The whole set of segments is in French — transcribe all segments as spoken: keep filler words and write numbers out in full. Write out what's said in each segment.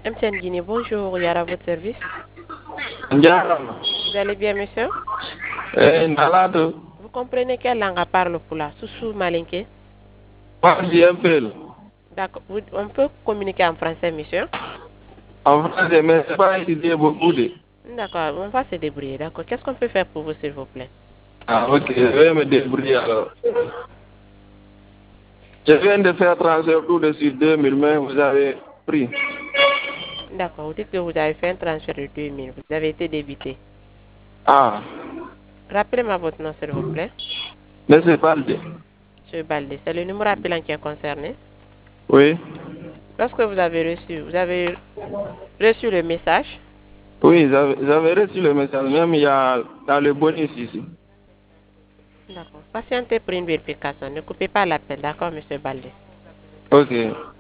M T N Guinée, bonjour, Yara, votre service. Njarama. Vous allez bien, monsieur? Eh, Nalato. Vous comprenez quelle langue parle pour là? Soussou Malinké? Parle un peu. D'accord. Vous- On peut communiquer en français, monsieur? En français, mais c'est pas étudié beaucoup de. D'accord, on va se débrouiller. D'accord. Qu'est-ce qu'on peut faire pour vous, s'il vous plaît? Ah, ok, je vais me débrouiller alors. Je viens de faire transfert tout de suite deux mille, mais vous avez pris. D'accord. Vous dites que vous avez fait un transfert de deux mille. Vous avez été débité. Ah, Rappelez-moi votre nom, s'il vous plaît. laissez parler. Monsieur Baldé, c'est le numéro appelant qui est concerné. Oui, Lorsque vous avez reçu, vous avez reçu le message. oui, j'avais j'avais reçu le message, même il y a dans le bonus ici. D'accord. Patientez pour une vérification. Ne coupez pas l'appel. D'accord, monsieur Baldé. Ok.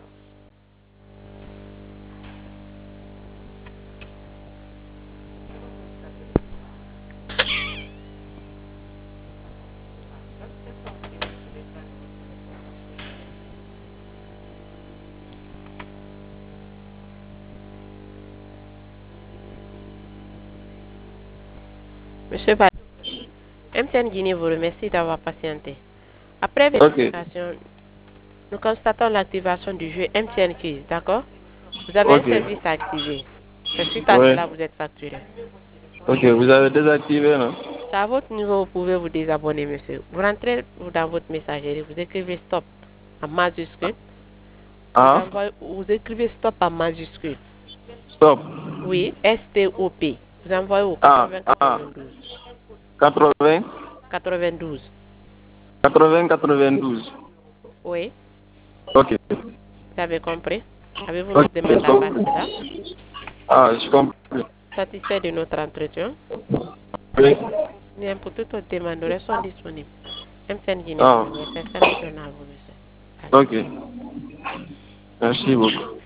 Monsieur Baldé, M T N Guinée vous remercie d'avoir patienté. Après Ok, vérification, nous constatons l'activation du jeu M T N Quiz, d'accord? Vous avez un ok. service à activer. C'est suite à Ouais. cela que vous êtes facturé. Ok, vous avez désactivé, non? C'est à votre niveau, vous pouvez vous désabonner, monsieur. Vous rentrez dans votre messagerie, vous écrivez stop en majuscule. Vous, Ah, envoyez, vous écrivez stop en majuscule. stop. Oui, S T O P. Vous envoyez au Ah, quatre-vingts ah, quatre-vingt-douze. quatre-vingts, quatre-vingt-douze. quatre-vingts, quatre-vingt-douze. Oui, Ok, vous avez compris? Avez-vous ok, notre demande j'ai à part compris. cela? Ah, je comprends. Satisfait de notre entretien? Oui. Bien, pour toute autre demande, nous restons disponibles. M T N Guinée, vous Ah, remercie. Excellente journée à vous, monsieur. ok. Merci beaucoup.